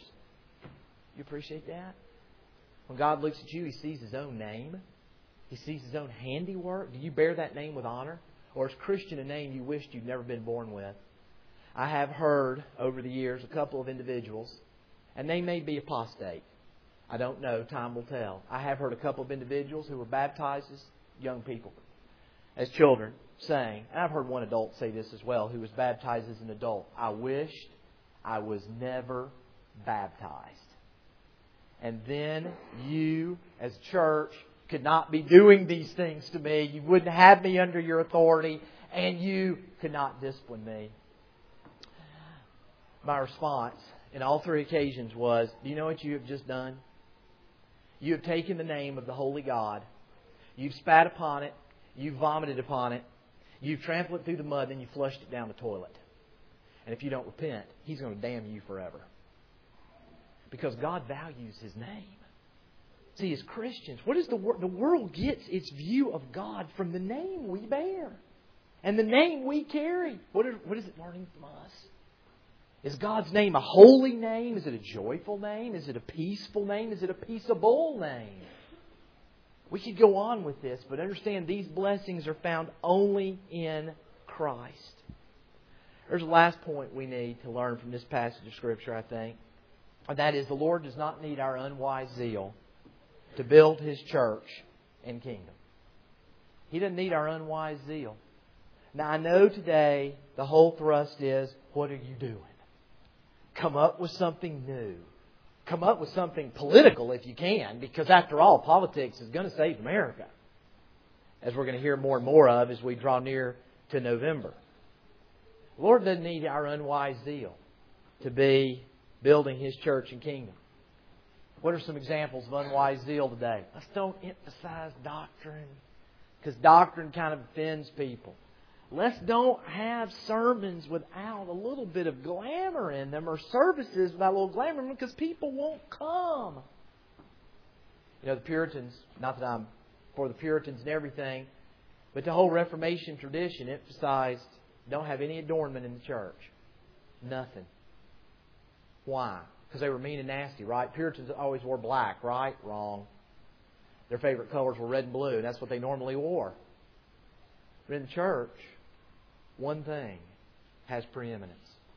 You appreciate that? When God looks at you, He sees His own name. He sees His own handiwork. Do you bear that name with honor? Or is Christian a name you wished you'd never been born with? I have heard over the years a couple of individuals, and they may be apostate. I don't know. Time will tell. I have heard a couple of individuals who were baptized as young people, as children, saying, and I've heard one adult say this as well, who was baptized as an adult, "I wished I was never baptized." And then you, as church, could not be doing these things to me. You wouldn't have me under your authority, and you could not discipline me. My response in all three occasions was, do you know what you have just done? You have taken the name of the Holy God. You've spat upon it. You've vomited upon it. You trample it through the mud, then you flushed it down the toilet. And if you don't repent, He's going to damn you forever. Because God values His name. See, as Christians, what is the world? The world gets its view of God from the name we bear. And the name we carry. What is, what is it learning from us? Is God's name a holy name? Is it a joyful name? Is it a peaceful name? Is it a peaceable name? We could go on with this, but understand these blessings are found only in Christ. There's a last point we need to learn from this passage of Scripture, I think. And that is, the Lord does not need our unwise zeal to build His church and kingdom. He doesn't need our unwise zeal. Now, I know today the whole thrust is, what are you doing? Come up with something new. Come up with something political if you can, because after all, politics is going to save America. As we're going to hear more and more of as we draw near to November. The Lord doesn't need our unwise zeal to be building His church and kingdom. What are some examples of unwise zeal today? Let's don't emphasize doctrine, because doctrine kind of offends people. Let's don't have sermons without a little bit of glamour in them, or services without a little glamour in them, because people won't come. You know, the Puritans, not that I'm for the Puritans and everything, but the whole Reformation tradition emphasized don't have any adornment in the church. Nothing. Why? Because they were mean and nasty, right? Puritans always wore black, right? Wrong. Their favorite colors were red and blue, and that's what they normally wore. But in the church, one thing has preeminence.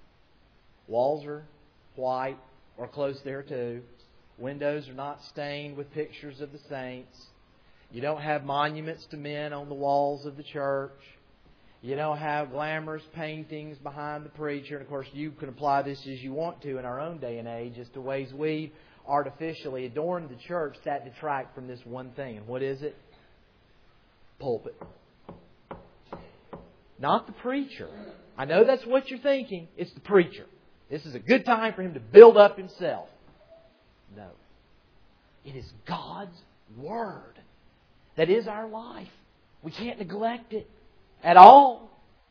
Walls are white or close thereto. Windows are not stained with pictures of the saints. You don't have monuments to men on the walls of the church. You don't have glamorous paintings behind the preacher. And of course, you can apply this as you want to in our own day and age as to ways we artificially adorn the church that detract from this one thing. And what is it? Pulpit. Not the preacher. I know that's what you're thinking. It's the preacher. This is a good time for him to build up himself. No. It is God's Word that is our life. We can't neglect it at all.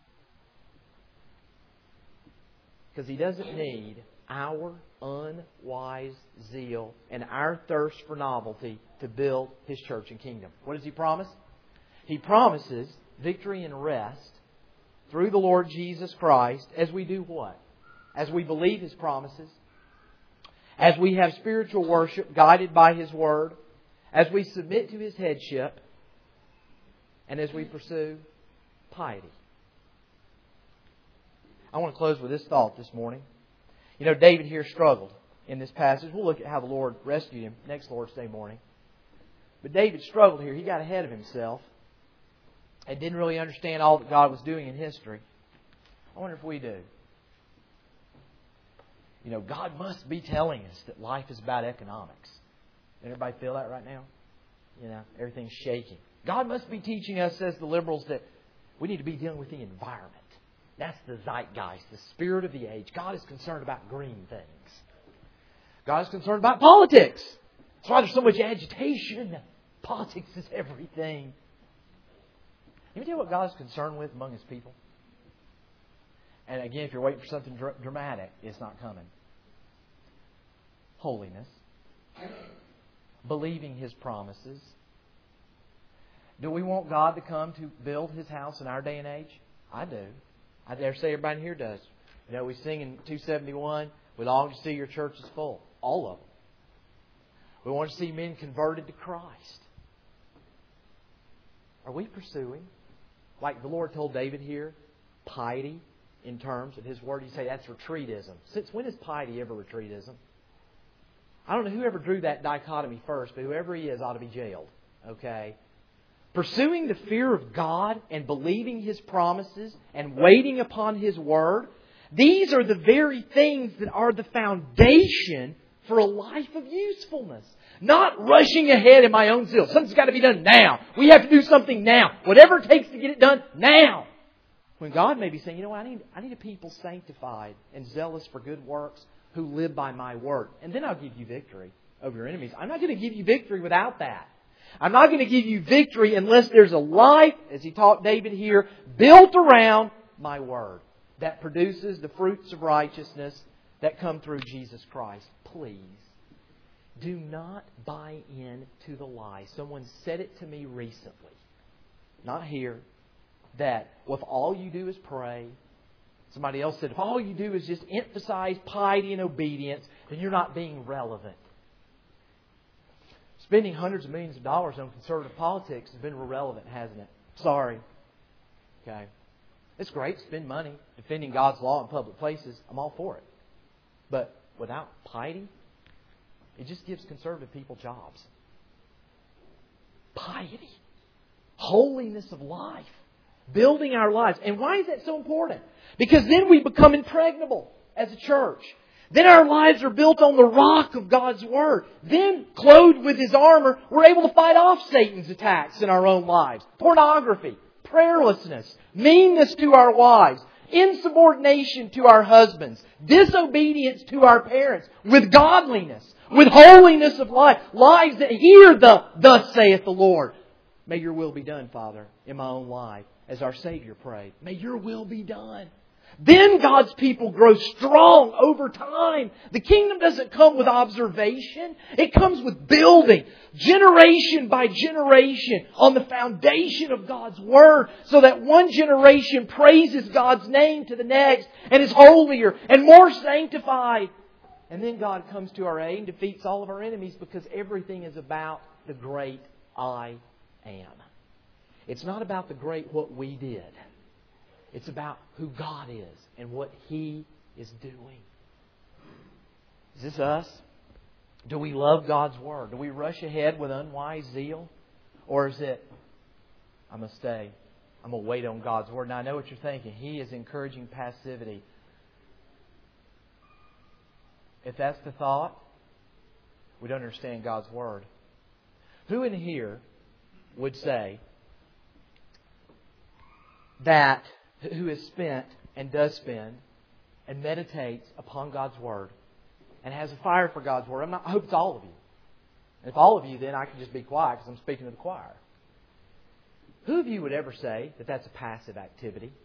Because He doesn't need our unwise zeal and our thirst for novelty to build His church and kingdom. What does He promise? He promises victory and rest through the Lord Jesus Christ as we do what? As we believe His promises, as we have spiritual worship guided by His Word, as we submit to His headship, and as we pursue piety. I want to close with this thought this morning. You know, David here struggled in this passage. We'll look at how the Lord rescued him next Lord's Day morning. But David struggled here. He got ahead of himself and didn't really understand all that God was doing in history. I wonder if we do. You know, God must be telling us that life is about economics. Does everybody feel that right now? You know, everything's shaking. God must be teaching us, says the liberals, that we need to be dealing with the environment. That's the zeitgeist, the spirit of the age. God is concerned about green things. God is concerned about politics. That's why there's so much agitation. Politics is everything. Let me tell you what God is concerned with among His people. And again, if you're waiting for something dr- dramatic, it's not coming. Holiness. Believing His promises. Do we want God to come to build His house in our day and age? I do. I dare say everybody here does. You know, we sing in two seventy-one, we long to see your churches full. All of them. We want to see men converted to Christ. Are we pursuing, like the Lord told David here, piety in terms of His Word? You say that's retreatism. Since when is piety ever retreatism? I don't know whoever drew that dichotomy first, but whoever he is ought to be jailed. Okay? Pursuing the fear of God and believing His promises and waiting upon His Word, these are the very things that are the foundation for a life of usefulness. Not rushing ahead in my own zeal. Something's got to be done now. We have to do something now. Whatever it takes to get it done now. When God may be saying, you know what, I need, I need a people sanctified and zealous for good works who live by my word. And then I'll give you victory over your enemies. I'm not going to give you victory without that. I'm not going to give you victory unless there's a life, as he taught David here, built around my Word that produces the fruits of righteousness that come through Jesus Christ. Please, do not buy in to the lie. Someone said it to me recently, not here, that well, if all you do is pray, somebody else said, if all you do is just emphasize piety and obedience, then you're not being relevant. Spending hundreds of millions of dollars on conservative politics has been irrelevant, hasn't it? Sorry. Okay. It's great to spend money defending God's law in public places. I'm all for it. But without piety, it just gives conservative people jobs. Piety. Holiness of life. Building our lives. And why is that so important? Because then we become impregnable as a church. Then our lives are built on the rock of God's Word. Then, clothed with His armor, we're able to fight off Satan's attacks in our own lives. Pornography, prayerlessness, meanness to our wives, insubordination to our husbands, disobedience to our parents, with godliness, with holiness of life, lives that hear the "Thus saith the Lord." May Your will be done, Father, in my own life, as our Savior prayed. May Your will be done. Then God's people grow strong over time. The kingdom doesn't come with observation. It comes with building, generation by generation, on the foundation of God's Word, so that one generation praises God's name to the next and is holier and more sanctified. And then God comes to our aid and defeats all of our enemies, because everything is about the great I am. It's not about the great what we did. It's about who God is and what He is doing. Is this us? Do we love God's Word? Do we rush ahead with unwise zeal? Or is it, I'm going to stay. I'm going to wait on God's Word. Now I know what you're thinking. He is encouraging passivity. If that's the thought, we don't understand God's Word. Who in here would say that who has spent and does spend and meditates upon God's Word and has a fire for God's Word? I'm not, I hope it's all of you. And if all of you, then I can just be quiet because I'm speaking to the choir. Who of you would ever say that that's a passive activity?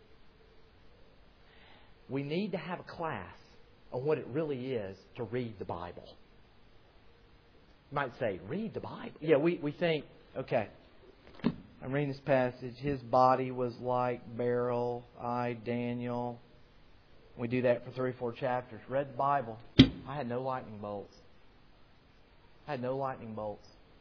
We need to have a class on what it really is to read the Bible. You might say, read the Bible? Yeah, we, we think, okay, I'm reading this passage. His body was like beryl, I, Daniel. We do that for three or four chapters. Read the Bible. I had no lightning bolts. I had no lightning bolts.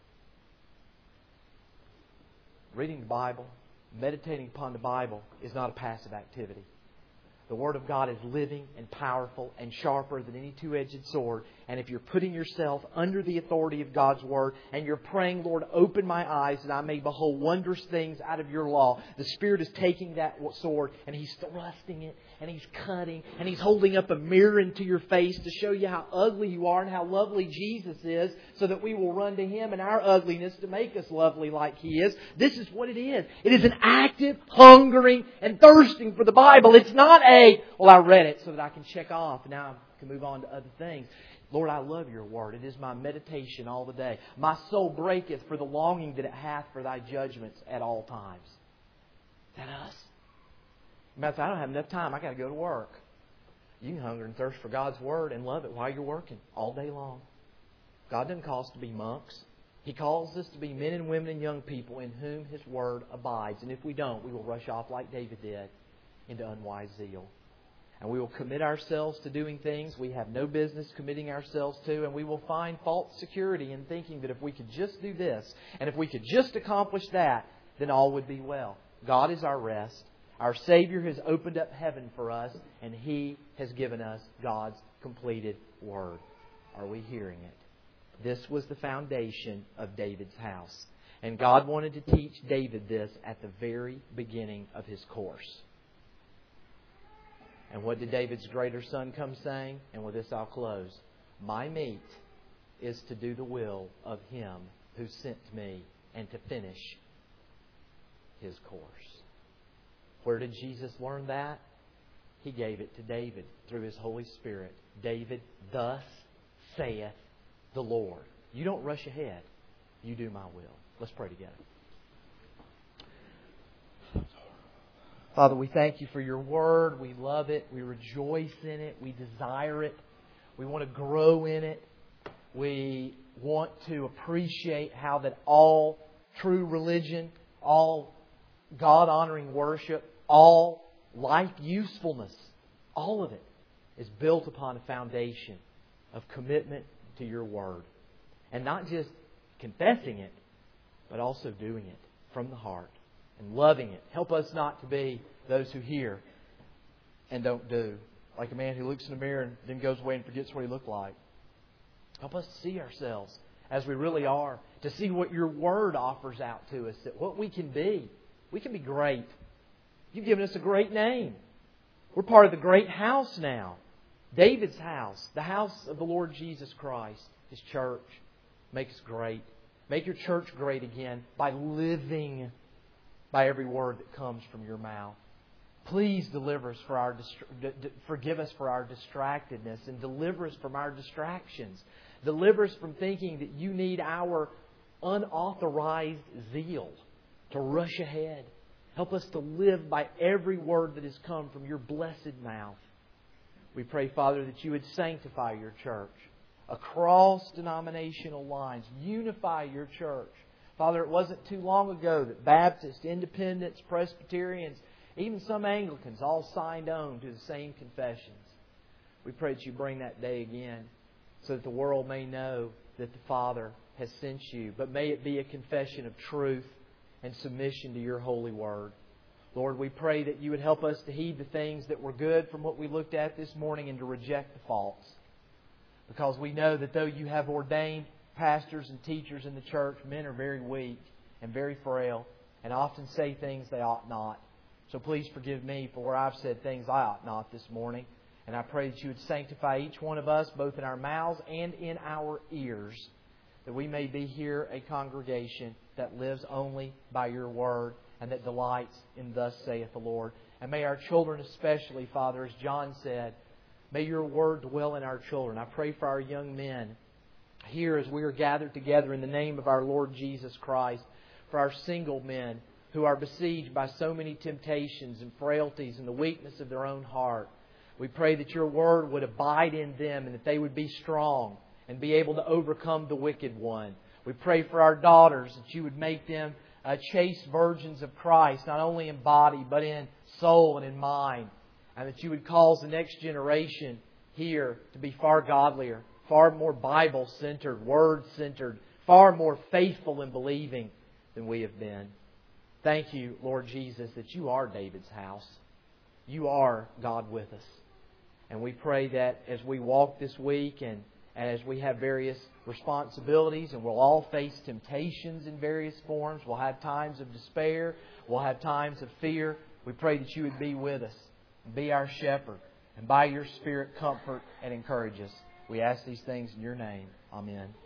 Reading the Bible, meditating upon the Bible is not a passive activity. The Word of God is living and powerful and sharper than any two-edged sword. And if you're putting yourself under the authority of God's Word and you're praying, Lord, open my eyes that I may behold wondrous things out of Your law, the Spirit is taking that sword and He's thrusting it and He's cutting and He's holding up a mirror into your face to show you how ugly you are and how lovely Jesus is, so that we will run to Him in our ugliness to make us lovely like He is. This is what it is. It is an active hungering and thirsting for the Bible. It's not a, well, I read it so that I can check off and now I can move on to other things. Lord, I love Your Word. It is my meditation all the day. My soul breaketh for the longing that it hath for Thy judgments at all times. Is that us? You might say, I don't have enough time. I got to go to work. You can hunger and thirst for God's Word and love it while you're working all day long. God doesn't call us to be monks. He calls us to be men and women and young people in whom His Word abides. And if we don't, we will rush off like David did into unwise zeal. And we will commit ourselves to doing things we have no business committing ourselves to. And we will find false security in thinking that if we could just do this and if we could just accomplish that, then all would be well. God is our rest. Our Savior has opened up heaven for us, and He has given us God's completed Word. Are we hearing it? This was the foundation of David's house. And God wanted to teach David this at the very beginning of his course. And what did David's greater son come saying? And with this I'll close. My meat is to do the will of Him who sent me and to finish His course. Where did Jesus learn that? He gave it to David through His Holy Spirit. David, thus saith the Lord. You don't rush ahead. You do my will. Let's pray together. Father, we thank You for Your Word. We love it. We rejoice in it. We desire it. We want to grow in it. We want to appreciate how that all true religion, all God-honoring worship, all life usefulness, all of it is built upon a foundation of commitment to Your Word. And not just confessing it, but also doing it from the heart and loving it. Help us not to be those who hear and don't do. Like a man who looks in the mirror and then goes away and forgets what he looked like. Help us to see ourselves as we really are. To see what Your Word offers out to us. That what we can be. We can be great. You've given us a great name. We're part of the great house now. David's house. The house of the Lord Jesus Christ. His church. Make us great. Make Your church great again by living by every word that comes from Your mouth. Please deliver us for our distra- forgive us for our distractedness and deliver us from our distractions. Deliver us from thinking that You need our unauthorized zeal to rush ahead. Help us to live by every word that has come from Your blessed mouth. We pray, Father, that You would sanctify Your church across denominational lines. Unify Your church. Father, it wasn't too long ago that Baptists, Independents, Presbyterians, even some Anglicans all signed on to the same confessions. We pray that You bring that day again so that the world may know that the Father has sent You. But may it be a confession of truth and submission to Your holy word. Lord, we pray that You would help us to heed the things that were good from what we looked at this morning and to reject the false. Because we know that though You have ordained pastors and teachers in the church, men are very weak and very frail and often say things they ought not. So please forgive me for where I've said things I ought not this morning. And I pray that You would sanctify each one of us, both in our mouths and in our ears, that we may be here a congregation that lives only by Your word and that delights in thus saith the Lord. And may our children especially, Father, as John said, may Your word dwell in our children. I pray for our young men here as we are gathered together in the name of our Lord Jesus Christ, for our single men who are besieged by so many temptations and frailties and the weakness of their own heart. We pray that Your word would abide in them and that they would be strong and be able to overcome the wicked one. We pray for our daughters that You would make them uh, chaste virgins of Christ, not only in body but in soul and in mind. And that You would cause the next generation here to be far godlier, far more Bible-centered, Word-centered, far more faithful in believing than we have been. Thank You, Lord Jesus, that You are David's house. You are God with us. And we pray that as we walk this week and, and as we have various responsibilities and we'll all face temptations in various forms, we'll have times of despair, we'll have times of fear. We pray that You would be with us and be our shepherd and by Your Spirit comfort and encourage us. We ask these things in Your name. Amen.